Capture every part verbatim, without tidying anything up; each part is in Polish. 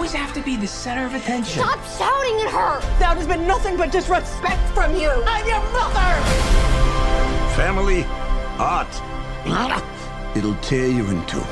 always have to be the center of attention? Stop shouting at her! That has been nothing but disrespect from you! I'm your mother! Family, art. It'll tear you in two.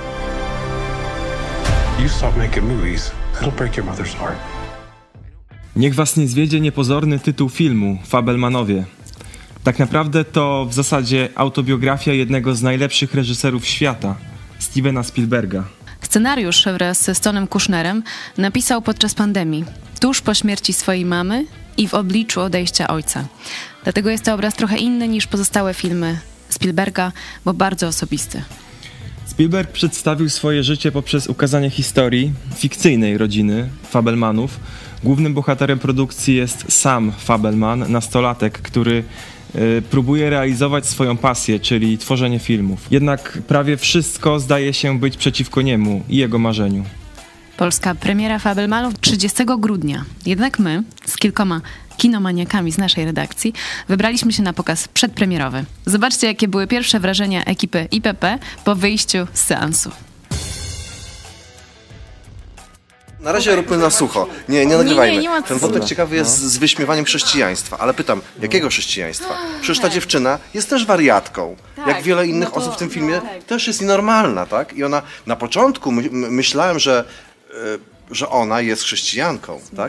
You stop making movies, it'll break your mother's heart. Niech was nie zwiedzie niepozorny tytuł filmu Fabelmanowie. Tak naprawdę to w zasadzie autobiografia jednego z najlepszych reżyserów świata, Stevena Spielberga. Scenariusz wraz ze Stonem Kushnerem napisał podczas pandemii, tuż po śmierci swojej mamy i w obliczu odejścia ojca. Dlatego jest to obraz trochę inny niż pozostałe filmy Spielberga, bo bardzo osobisty. Spielberg przedstawił swoje życie poprzez ukazanie historii fikcyjnej rodziny Fabelmanów. Głównym bohaterem produkcji jest sam Fabelman, nastolatek, który y, próbuje realizować swoją pasję, czyli tworzenie filmów. Jednak prawie wszystko zdaje się być przeciwko niemu i jego marzeniu. Polska premiera Fabelmanów trzydziestego grudnia. Jednak my, z kilkoma kinomaniakami z naszej redakcji, wybraliśmy się na pokaz przedpremierowy. Zobaczcie, jakie były pierwsze wrażenia ekipy I P P po wyjściu z seansu. Na razie róbmy na sucho. Nie, nie nagrywajmy. Nie, nie, nie ma Ten co. wątek ciekawy jest z wyśmiewaniem chrześcijaństwa. Ale pytam, jakiego chrześcijaństwa? Przecież ta dziewczyna jest też wariatką. Jak wiele innych no to- osób w tym filmie no tak. też jest nienormalna, tak? I ona, na początku my, my, myślałem, że, y, że ona jest chrześcijanką, tak?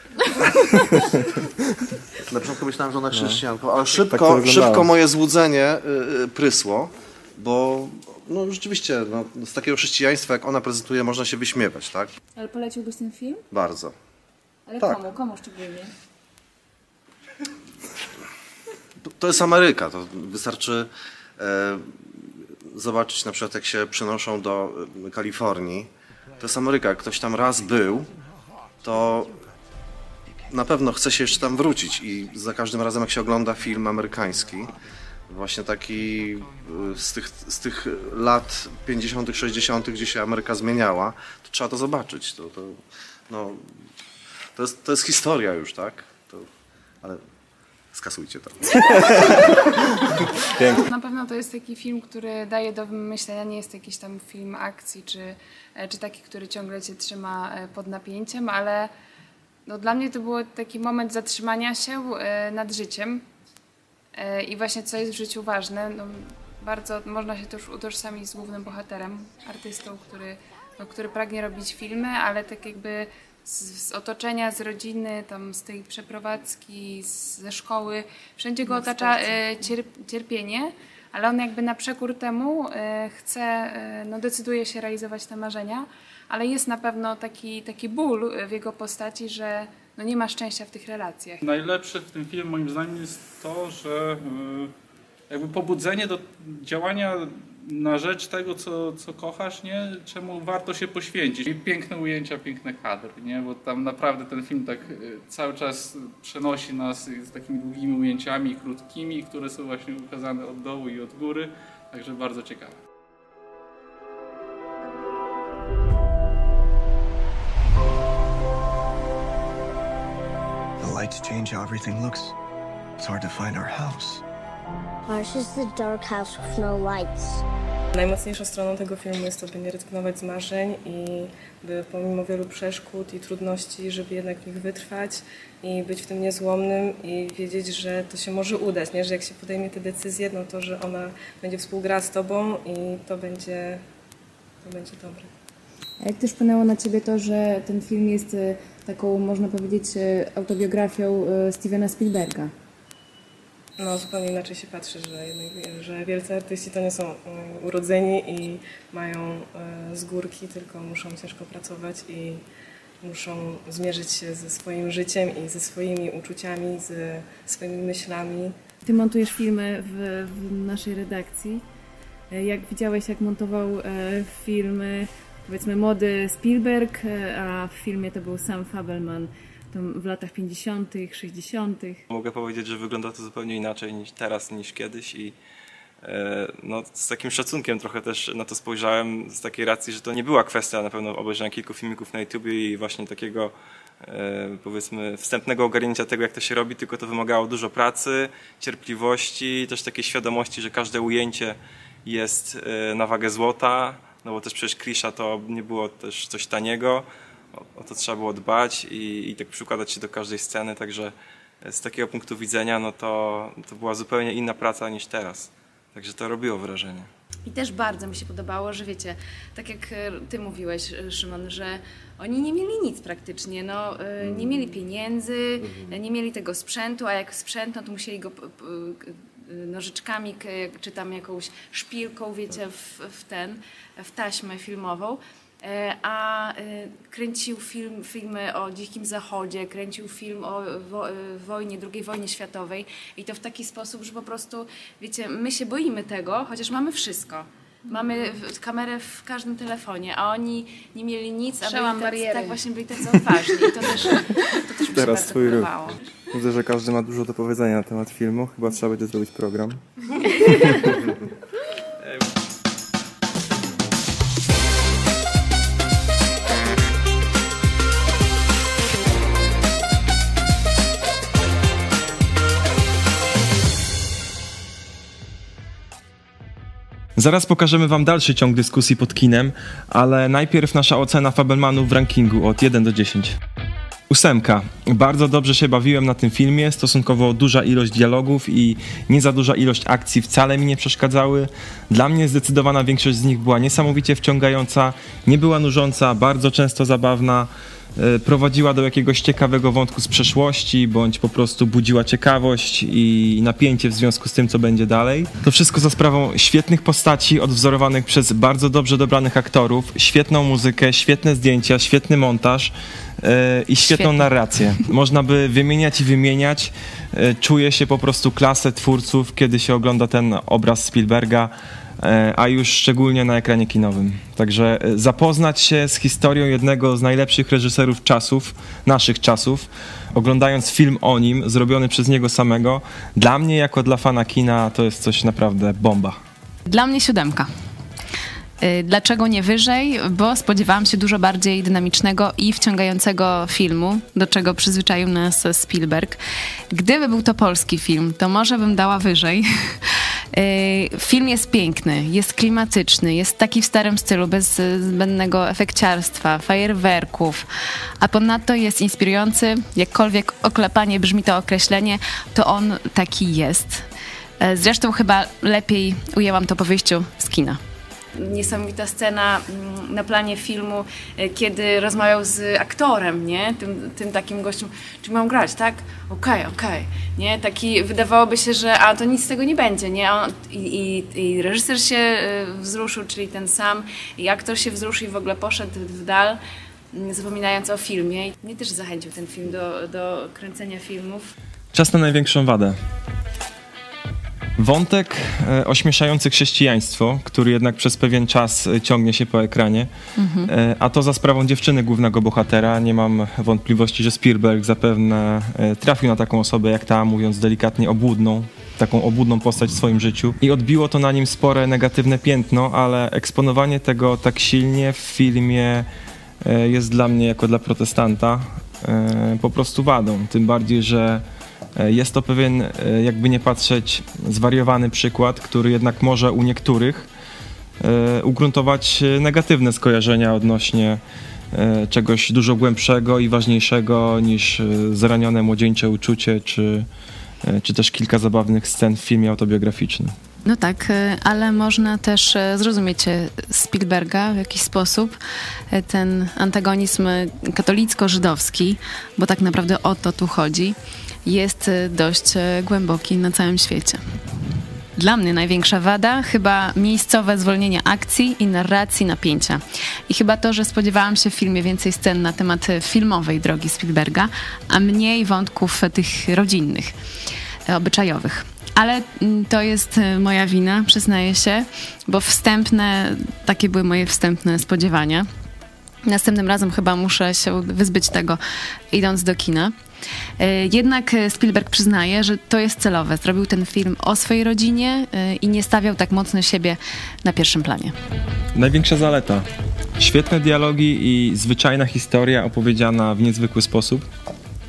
Na początku myślałem, że ona jest chrześcijanką, ale szybko, szybko moje złudzenie y, y, prysło, bo no rzeczywiście, no, z takiego chrześcijaństwa, jak ona prezentuje, można się wyśmiewać, tak? Ale poleciłbyś ten film? Bardzo. Ale Tak. komu? Komu szczególnie? To, to jest Ameryka, to wystarczy e, zobaczyć na przykład, jak się przenoszą do e, Kalifornii. To jest Ameryka, jak ktoś tam raz był, to na pewno chce się jeszcze tam wrócić i za każdym razem, jak się ogląda film amerykański, właśnie taki e, z tych, z tych lat pięćdziesiątych, sześćdziesiątych, gdzie się Ameryka zmieniała, to trzeba to zobaczyć. To, to, no, to, jest, to jest historia już, tak? To, ale skasujcie to. Na pewno to jest taki film, który daje do myślenia, nie jest jakiś tam film akcji, czy, czy taki, który ciągle cię trzyma pod napięciem, ale no, dla mnie to był taki moment zatrzymania się nad życiem i właśnie co jest w życiu ważne. No, bardzo można się też utożsamić z głównym bohaterem, artystą, który, no, który pragnie robić filmy, ale tak jakby z, z otoczenia, z rodziny, tam z tej przeprowadzki, z, ze szkoły, wszędzie go otacza e, cierp, cierpienie, ale on jakby na przekór temu e, chce, e, no decyduje się realizować te marzenia, ale jest na pewno taki, taki ból w jego postaci, że no nie ma szczęścia w tych relacjach. Najlepsze w tym filmie moim zdaniem jest to, że e, jakby pobudzenie do działania na rzecz tego, co, co kochasz, nie? Czemu warto się poświęcić. I piękne ujęcia, piękne kadry, nie? Bo tam naprawdę ten film tak cały czas przenosi nas z takimi długimi ujęciami, krótkimi, które są właśnie ukazane od dołu i od góry, także bardzo ciekawe. The lights change how everything looks. It's hard to find our house. Ours is the dark house with no lights. Najmocniejszą stroną tego filmu jest to, by nie rezygnować z marzeń i by pomimo wielu przeszkód i trudności, żeby jednak w nich wytrwać i być w tym niezłomnym i wiedzieć, że to się może udać, nie? Że jak się podejmie te decyzje, no to, że ona będzie współgrała z tobą i to będzie, to będzie dobre. A jak też wpłynęło na ciebie to, że ten film jest taką, można powiedzieć, autobiografią Stevena Spielberga? No zupełnie inaczej się patrzy, że, jednak, że wielcy artyści to nie są urodzeni i mają z górki, tylko muszą ciężko pracować i muszą zmierzyć się ze swoim życiem i ze swoimi uczuciami, ze swoimi myślami. Ty montujesz filmy w, w naszej redakcji. Jak widziałeś, jak montował filmy, powiedzmy, młody Spielberg, a w filmie to był sam Fabelman w latach pięćdziesiątych, sześćdziesiątych. Mogę powiedzieć, że wygląda to zupełnie inaczej niż teraz, niż kiedyś i e, no, z takim szacunkiem trochę też na to spojrzałem, z takiej racji, że to nie była kwestia na pewno obejrzenia kilku filmików na YouTubie i właśnie takiego e, powiedzmy wstępnego ogarnięcia tego, jak to się robi, tylko to wymagało dużo pracy, cierpliwości, też takiej świadomości, że każde ujęcie jest e, na wagę złota, no bo też przecież klisza to nie było też coś taniego. o, o to trzeba było dbać i, i tak przykładać się do każdej sceny, także z takiego punktu widzenia no to, to była zupełnie inna praca niż teraz. Także to robiło wrażenie. I też bardzo mi się podobało, że wiecie, tak jak ty mówiłeś, Szymon, że oni nie mieli nic praktycznie, no, nie mieli pieniędzy, nie mieli tego sprzętu, a jak sprzęt, no to musieli go nożyczkami czy tam jakąś szpilką, wiecie, w, w ten, w taśmę filmową. A kręcił film, filmy o Dzikim Zachodzie, kręcił film o wo, wojnie, drugiej wojnie światowej i to w taki sposób, że po prostu, wiecie, my się boimy tego, chociaż mamy wszystko. Mamy kamerę w każdym telefonie, a oni nie mieli nic, a byli tacy, tak właśnie byli tacy odważni i to też, to też mi się bardzo podobało. Widzę, że każdy ma dużo do powiedzenia na temat filmu, chyba trzeba będzie zrobić program. Zaraz pokażemy wam dalszy ciąg dyskusji pod kinem, ale najpierw nasza ocena Fabelmanów w rankingu od jeden do dziesięciu. Ósemka. Bardzo dobrze się bawiłem na tym filmie, stosunkowo duża ilość dialogów i nie za duża ilość akcji wcale mi nie przeszkadzały. Dla mnie zdecydowana większość z nich była niesamowicie wciągająca, nie była nużąca, bardzo często zabawna, prowadziła do jakiegoś ciekawego wątku z przeszłości, bądź po prostu budziła ciekawość i napięcie w związku z tym, co będzie dalej. To wszystko za sprawą świetnych postaci odwzorowanych przez bardzo dobrze dobranych aktorów, świetną muzykę, świetne zdjęcia, świetny montaż yy, i świetną Świetnie. narrację. Można by wymieniać i wymieniać. Yy, czuje się po prostu klasę twórców, kiedy się ogląda ten obraz Spielberga, a już szczególnie na ekranie kinowym. Także zapoznać się z historią jednego z najlepszych reżyserów czasów, naszych czasów, oglądając film o nim, zrobiony przez niego samego, dla mnie jako dla fana kina to jest coś naprawdę bomba. Dla mnie siódemka. Dlaczego nie wyżej? Bo spodziewałam się dużo bardziej dynamicznego i wciągającego filmu, do czego przyzwyczaił nas Spielberg. Gdyby był to polski film, to może bym dała wyżej. Film jest piękny, jest klimatyczny, jest taki w starym stylu, bez zbędnego efekciarstwa, fajerwerków, a ponadto jest inspirujący, jakkolwiek oklepanie brzmi to określenie, to on taki jest. Zresztą chyba lepiej ujęłam to po wyjściu z kina. Niesamowita scena na planie filmu, kiedy rozmawiał z aktorem, nie? Tym, tym takim gościem, czy mam grać, tak? Okej, okay, okej. Okay. Nie? Taki, wydawałoby się, że a to nic z tego nie będzie, nie? On, i, i, I reżyser się wzruszył, czyli ten sam, i aktor się wzruszył i w ogóle poszedł w dal, zapominając o filmie. I mnie też zachęcił ten film do, do kręcenia filmów. Czas na największą wadę. Wątek e, ośmieszający chrześcijaństwo, który jednak przez pewien czas ciągnie się po ekranie, mhm. e, a to za sprawą dziewczyny głównego bohatera. Nie mam wątpliwości, że Spielberg zapewne e, trafił na taką osobę jak ta, mówiąc delikatnie, obłudną, taką obłudną postać w swoim życiu i odbiło to na nim spore negatywne piętno, ale eksponowanie tego tak silnie w filmie e, jest dla mnie, jako dla protestanta, e, po prostu wadą. Tym bardziej, że jest to pewien, jakby nie patrzeć, zwariowany przykład, który jednak może u niektórych ugruntować negatywne skojarzenia odnośnie czegoś dużo głębszego i ważniejszego niż zranione młodzieńcze uczucie, czy, czy też kilka zabawnych scen w filmie autobiograficznym. No tak, ale można też zrozumieć Spielberga w jakiś sposób, ten antagonizm katolicko-żydowski, bo tak naprawdę o to tu chodzi, jest dość głęboki na całym świecie. Dla mnie największa wada chyba miejscowe zwolnienie akcji i narracji napięcia. I chyba to, że spodziewałam się w filmie więcej scen na temat filmowej drogi Spielberga, a mniej wątków tych rodzinnych, obyczajowych. Ale to jest moja wina, przyznaję się, bo wstępne, takie były moje wstępne spodziewania. Następnym razem chyba muszę się wyzbyć tego, idąc do kina. Jednak Spielberg przyznaje, że to jest celowe. Zrobił ten film o swojej rodzinie i nie stawiał tak mocno siebie na pierwszym planie. Największa zaleta. Świetne dialogi i zwyczajna historia opowiedziana w niezwykły sposób.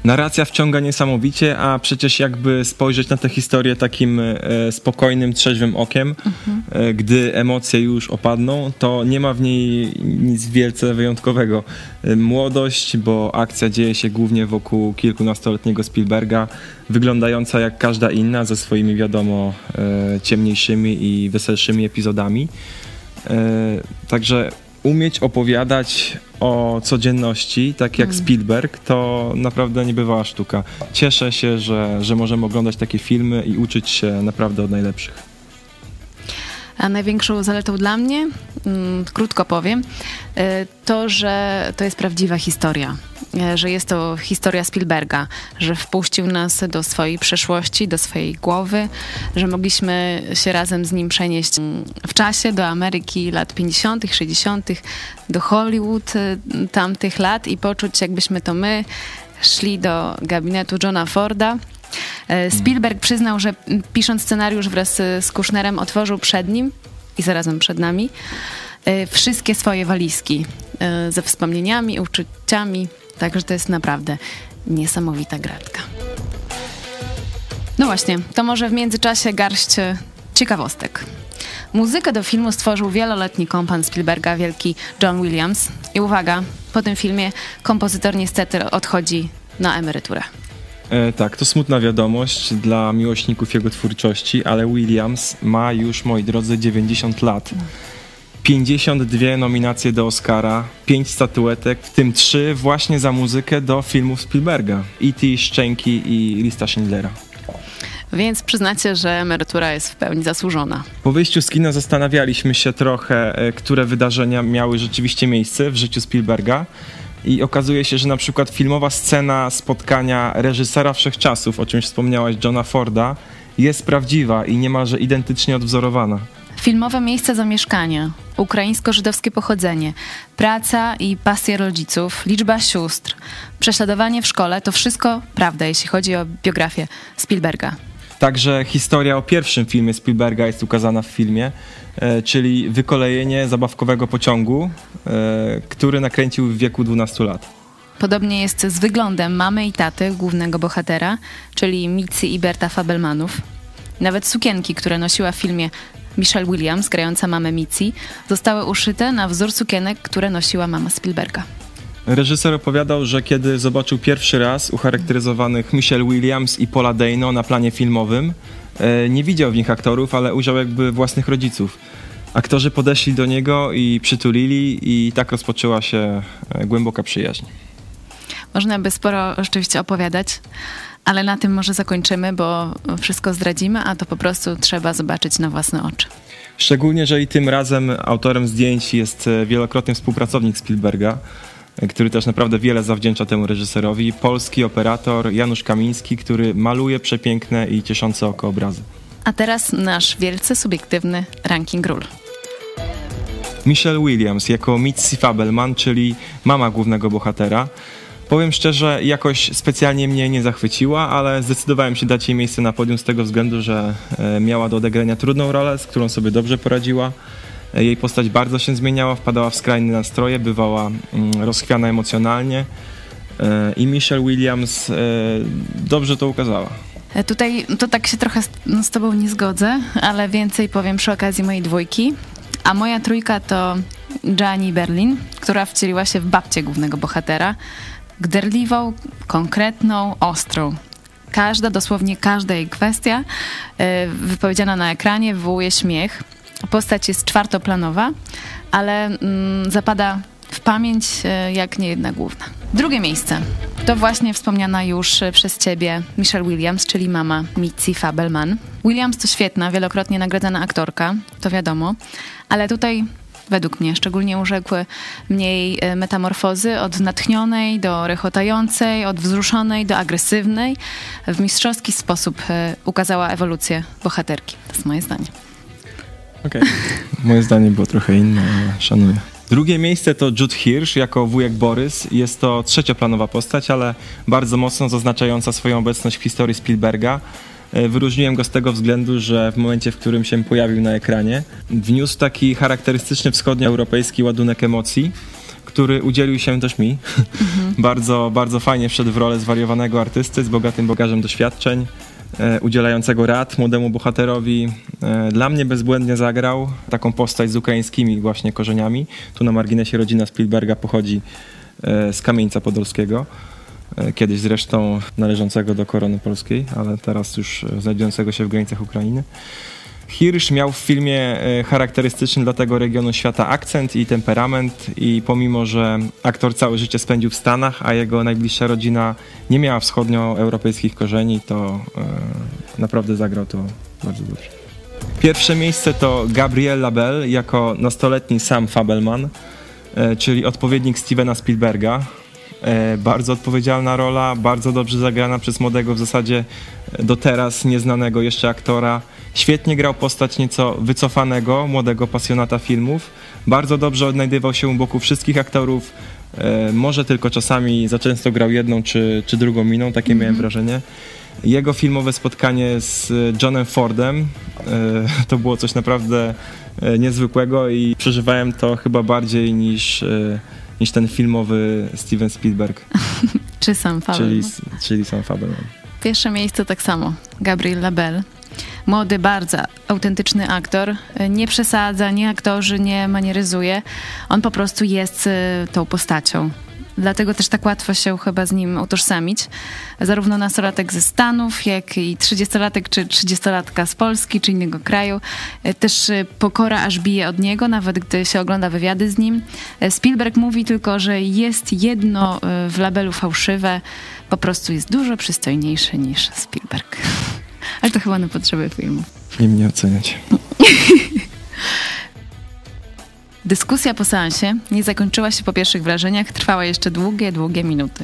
Narracja wciąga niesamowicie, a przecież jakby spojrzeć na tę historię takim e, spokojnym, trzeźwym okiem, mhm. e, gdy emocje już opadną, to nie ma w niej nic wielce wyjątkowego. E, młodość, bo akcja dzieje się głównie wokół kilkunastoletniego Spielberga, wyglądająca jak każda inna, ze swoimi wiadomo e, ciemniejszymi i weselszymi epizodami. E, także umieć opowiadać o codzienności, tak jak mm. Spielberg, to naprawdę niebywała sztuka. Cieszę się, że, że możemy oglądać takie filmy i uczyć się naprawdę od najlepszych. A największą zaletą dla mnie, mm, krótko powiem, to, że to jest prawdziwa historia. Że jest to historia Spielberga, że wpuścił nas do swojej przeszłości, do swojej głowy, że mogliśmy się razem z nim przenieść w czasie do Ameryki lat pięćdziesiątych, sześćdziesiątych, do Hollywood tamtych lat i poczuć, jakbyśmy to my szli do gabinetu Johna Forda. Spielberg przyznał, że pisząc scenariusz wraz z Kushnerem otworzył przed nim i zarazem przed nami wszystkie swoje walizki ze wspomnieniami, uczuciami. Także to jest naprawdę niesamowita gratka. No właśnie, to może w międzyczasie garść ciekawostek. Muzykę do filmu stworzył wieloletni kompan Spielberga, wielki John Williams. I uwaga, po tym filmie kompozytor niestety odchodzi na emeryturę. E, tak, to smutna wiadomość dla miłośników jego twórczości, ale Williams ma już, moi drodzy, dziewięćdziesiąt lat. pięćdziesiąt dwie nominacje do Oscara, pięć statuetek, w tym trzy właśnie za muzykę do filmów Spielberga. E T, Szczęki i Lista Schindlera. Więc przyznacie, że emerytura jest w pełni zasłużona. Po wyjściu z kina zastanawialiśmy się trochę, które wydarzenia miały rzeczywiście miejsce w życiu Spielberga. I okazuje się, że na przykład filmowa scena spotkania reżysera wszechczasów, o czymś wspomniałaś, Johna Forda, jest prawdziwa i niemalże identycznie odwzorowana. Filmowe miejsce zamieszkania, ukraińsko-żydowskie pochodzenie, praca i pasje rodziców, liczba sióstr, prześladowanie w szkole, to wszystko prawda, jeśli chodzi o biografię Spielberga. Także historia o pierwszym filmie Spielberga jest ukazana w filmie, e, czyli wykolejenie zabawkowego pociągu, e, który nakręcił w wieku dwunastu lat. Podobnie jest z wyglądem mamy i taty głównego bohatera, czyli Mitzi i Berta Fabelmanów. Nawet sukienki, które nosiła w filmie Michelle Williams, grająca mamę Mitzi, zostały uszyte na wzór sukienek, które nosiła mama Spielberga. Reżyser opowiadał, że kiedy zobaczył pierwszy raz ucharakteryzowanych Michelle Williams i Paula Dano na planie filmowym, nie widział w nich aktorów, ale ujrzał jakby własnych rodziców. Aktorzy podeszli do niego i przytulili i tak rozpoczęła się głęboka przyjaźń. Można by sporo rzeczywiście opowiadać, ale na tym może zakończymy, bo wszystko zdradzimy, a to po prostu trzeba zobaczyć na własne oczy. Szczególnie, że i tym razem autorem zdjęć jest wielokrotny współpracownik Spielberga, który też naprawdę wiele zawdzięcza temu reżyserowi, polski operator Janusz Kamiński, który maluje przepiękne i cieszące oko obrazy. A teraz nasz wielce subiektywny ranking ról. Michelle Williams jako Mitzi Fabelman, czyli mama głównego bohatera. Powiem szczerze, jakoś specjalnie mnie nie zachwyciła, ale zdecydowałem się dać jej miejsce na podium z tego względu, że miała do odegrania trudną rolę, z którą sobie dobrze poradziła. Jej postać bardzo się zmieniała, wpadała w skrajne nastroje, bywała rozchwiana emocjonalnie i Michelle Williams dobrze to ukazała. Tutaj to tak się trochę z, no, z tobą nie zgodzę, ale więcej powiem przy okazji mojej dwójki. A moja trójka to Gianni Berlin, która wcieliła się w babcię głównego bohatera. Gderliwą, konkretną, ostrą. Każda, dosłownie każda jej kwestia wypowiedziana na ekranie wywołuje śmiech. Postać jest czwartoplanowa, ale mm, zapada w pamięć jak nie jedna główna. Drugie miejsce to właśnie wspomniana już przez ciebie Michelle Williams, czyli mama Mitzi Fabelman. Williams to świetna, wielokrotnie nagradzana aktorka, to wiadomo, ale tutaj według mnie szczególnie urzekły mnie jej metamorfozy od natchnionej do rechotającej, od wzruszonej do agresywnej. W mistrzowski sposób ukazała ewolucję bohaterki. To jest moje zdanie. Okej. Okay. Moje zdanie było trochę inne, ale szanuję. Drugie miejsce to Jude Hirsch jako wujek Borys. Jest to trzecioplanowa postać, ale bardzo mocno zaznaczająca swoją obecność w historii Spielberga. Wyróżniłem go z tego względu, że w momencie, w którym się pojawił na ekranie, wniósł taki charakterystyczny wschodnioeuropejski ładunek emocji, który udzielił się też mi. Mhm. bardzo, bardzo fajnie wszedł w rolę zwariowanego artysty z bogatym bagażem doświadczeń, e, udzielającego rad młodemu bohaterowi. E, dla mnie bezbłędnie zagrał taką postać z ukraińskimi właśnie korzeniami. Tu na marginesie rodzina Spielberga pochodzi e, z Kamieńca Podolskiego. Kiedyś zresztą należącego do Korony Polskiej, ale teraz już znajdującego się w granicach Ukrainy. Hirsch miał w filmie charakterystyczny dla tego regionu świata akcent i temperament i pomimo, że aktor całe życie spędził w Stanach, a jego najbliższa rodzina nie miała wschodnioeuropejskich korzeni, to e, naprawdę zagrał to bardzo dobrze. Pierwsze miejsce to Gabriel Labelle jako nastoletni Sam Fabelman, e, czyli odpowiednik Stevena Spielberga. E, bardzo odpowiedzialna rola, bardzo dobrze zagrana przez młodego, w zasadzie do teraz nieznanego jeszcze aktora. Świetnie grał postać nieco wycofanego, młodego pasjonata filmów. Bardzo dobrze odnajdywał się u boku wszystkich aktorów. E, może tylko czasami za często grał jedną czy, czy drugą miną, takie mm-hmm. miałem wrażenie. Jego filmowe spotkanie z Johnem Fordem e, to było coś naprawdę e, niezwykłego i przeżywałem to chyba bardziej niż... E, niż ten filmowy Steven Spielberg. Czy Sam Fabelman. Czyli, czyli Sam Fabelman. Pierwsze miejsce tak samo. Gabriel Labelle. Młody, bardzo autentyczny aktor. Nie przesadza, nie aktorzy, nie manieryzuje. On po prostu jest tą postacią. Dlatego też tak łatwo się chyba z nim utożsamić. Zarówno nastolatek ze Stanów, jak i trzydziestolatek czy trzydziestolatka z Polski czy innego kraju. Też pokora aż bije od niego, nawet gdy się ogląda wywiady z nim. Spielberg mówi tylko, że jest jedno w Labelu fałszywe. Po prostu jest dużo przystojniejszy niż Spielberg. Ale to chyba na potrzeby filmu. Nie mnie oceniać. Dyskusja po seansie nie zakończyła się po pierwszych wrażeniach, trwała jeszcze długie, długie minuty.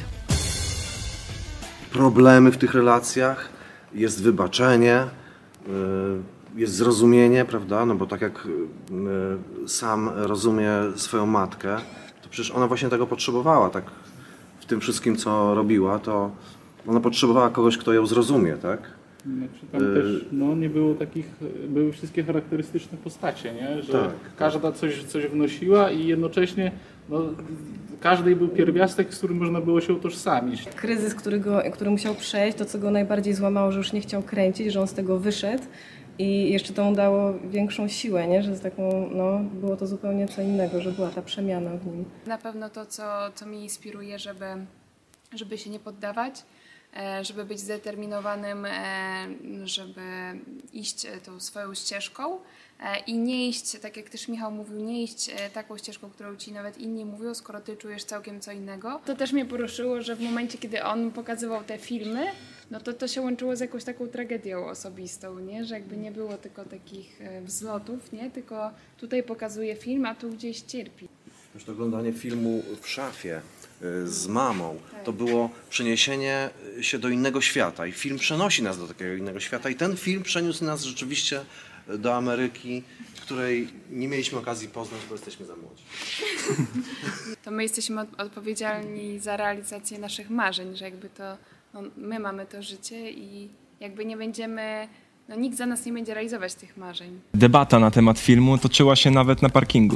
Problemy w tych relacjach, jest wybaczenie, jest zrozumienie, prawda? No bo tak jak Sam rozumie swoją matkę, to przecież ona właśnie tego potrzebowała, tak w tym wszystkim, co robiła, to ona potrzebowała kogoś, kto ją zrozumie, tak? Znaczy tam y... też no, nie było takich, były wszystkie charakterystyczne postacie, nie? Że tak, każda tak. Coś, coś wnosiła i jednocześnie no, każdej był pierwiastek, z którym można było się utożsamić. Kryzys, którego, który musiał przejść, to co go najbardziej złamało, że już nie chciał kręcić, że on z tego wyszedł i jeszcze to mu dało większą siłę, nie? Że z taką, no, było to zupełnie co innego, że była ta przemiana w nim. Na pewno to, co, co mnie inspiruje, żeby, żeby się nie poddawać, żeby być zdeterminowanym, żeby iść tą swoją ścieżką i nie iść, tak jak też Michał mówił, nie iść taką ścieżką, którą ci nawet inni mówią, skoro ty czujesz całkiem co innego. To też mnie poruszyło, że w momencie, kiedy on pokazywał te filmy, no to to się łączyło z jakąś taką tragedią osobistą, nie? Że jakby nie było tylko takich wzlotów, nie? Tylko tutaj pokazuje film, a tu gdzieś cierpi. Już to oglądanie filmu w szafie z mamą, to było przeniesienie się do innego świata i film przenosi nas do takiego innego świata i ten film przeniósł nas rzeczywiście do Ameryki, której nie mieliśmy okazji poznać, bo jesteśmy za młodzi. To my jesteśmy odpowiedzialni za realizację naszych marzeń, że jakby to no, my mamy to życie i jakby nie będziemy, no nikt za nas nie będzie realizować tych marzeń. Debata na temat filmu toczyła się nawet na parkingu.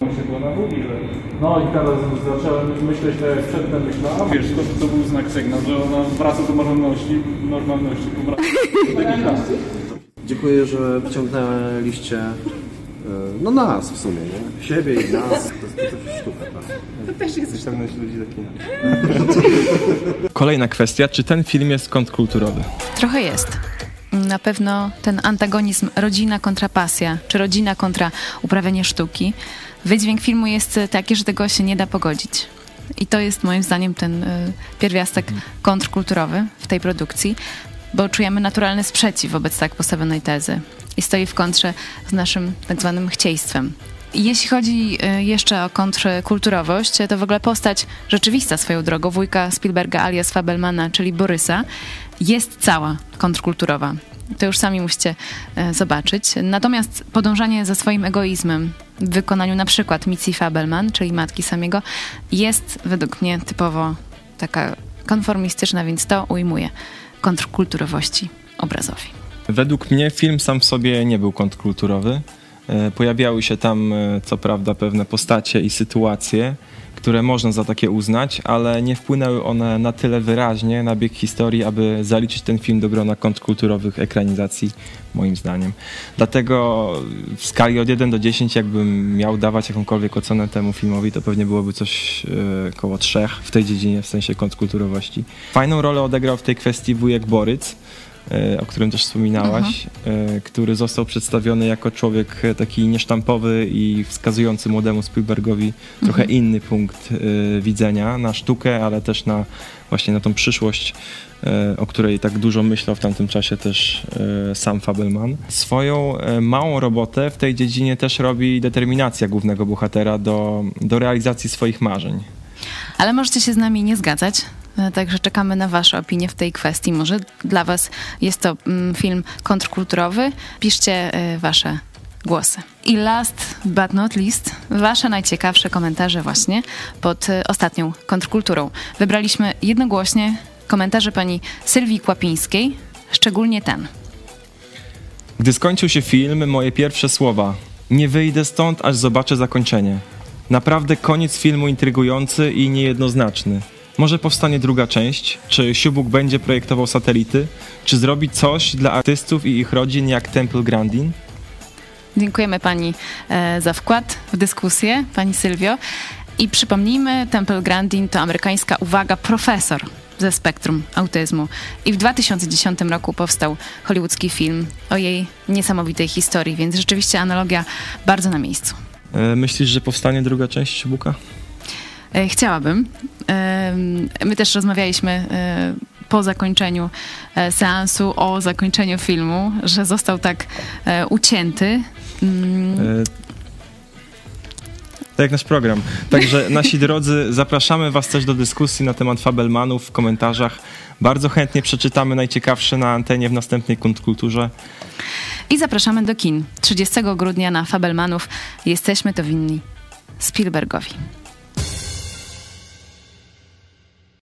No i teraz zacząłem myśleć, że jak przedtem myślałem, wiesz, to, to był znak sygnał, że ona wraca do normalności, normalności, powraca do normalności. Dziękuję, że wciągnęliście no nas w sumie, nie? Siebie i nas. To jest, to jest sztuka, tak? To też jest ściągnąć ludzi do kina. Kolejna kwestia, czy ten film jest kontrkulturowy? Trochę jest. Na pewno ten antagonizm rodzina kontra pasja, czy rodzina kontra uprawianie sztuki. Wydźwięk filmu jest taki, że tego się nie da pogodzić. I to jest moim zdaniem ten y, pierwiastek kontrkulturowy w tej produkcji, bo czujemy naturalny sprzeciw wobec tak postawionej tezy i stoi w kontrze z naszym tak zwanym chcieństwem. I jeśli chodzi y, jeszcze o kontrkulturowość, to w ogóle postać rzeczywista swoją drogą wujka Spielberga alias Fabelmana, czyli Borysa, jest cała kontrkulturowa. To już sami musicie e, zobaczyć. Natomiast podążanie za swoim egoizmem w wykonaniu na przykład Mitzi Fabelman, czyli matki Samiego, jest według mnie typowo taka konformistyczna, więc to ujmuje kontrkulturowości obrazowi. Według mnie film sam w sobie nie był kontrkulturowy. E, pojawiały się tam e, co prawda pewne postacie i sytuacje, które można za takie uznać, ale nie wpłynęły one na tyle wyraźnie na bieg historii, aby zaliczyć ten film do grona kontrkulturowych ekranizacji, moim zdaniem. Dlatego w skali od jeden do dziesięciu, jakbym miał dawać jakąkolwiek ocenę temu filmowi, to pewnie byłoby coś e, koło trzech w tej dziedzinie, w sensie kontrkulturowości. Fajną rolę odegrał w tej kwestii wujek Boryc, o którym też wspominałaś, mhm. który został przedstawiony jako człowiek taki niesztampowy i wskazujący młodemu Spielbergowi mhm. trochę inny punkt widzenia na sztukę, ale też na właśnie na tą przyszłość, o której tak dużo myślał w tamtym czasie też sam Fabelman. Swoją małą robotę w tej dziedzinie też robi determinacja głównego bohatera do, do realizacji swoich marzeń. Ale możecie się z nami nie zgadzać. Także czekamy na wasze opinie w tej kwestii. Może dla was jest to mm, film kontrkulturowy? Piszcie y, wasze głosy. I last but not least, wasze najciekawsze komentarze właśnie pod y, ostatnią kontrkulturą. Wybraliśmy jednogłośnie komentarze pani Sylwii Kłapińskiej, szczególnie ten. Gdy skończył się film, moje pierwsze słowa: nie wyjdę stąd, aż zobaczę zakończenie. Naprawdę koniec filmu intrygujący i niejednoznaczny. Może powstanie druga część? Czy Siubuk będzie projektował satelity? Czy zrobi coś dla artystów i ich rodzin jak Temple Grandin? Dziękujemy pani e, za wkład w dyskusję, pani Sylwio. I przypomnijmy, Temple Grandin to amerykańska, uwaga, profesor ze spektrum autyzmu. I w dwa tysiące dziesiątym roku powstał hollywoodzki film o jej niesamowitej historii, więc rzeczywiście analogia bardzo na miejscu. E, myślisz, że powstanie druga część Siubuka? Chciałabym. My też rozmawialiśmy po zakończeniu seansu o zakończeniu filmu, że został tak ucięty. Tak jak nasz program. Także nasi drodzy, zapraszamy was też do dyskusji na temat Fabelmanów w komentarzach. Bardzo chętnie przeczytamy najciekawsze na antenie w następnej kontrkulturze. I zapraszamy do kin. trzydziestego grudnia na Fabelmanów. Jesteśmy to winni Spielbergowi.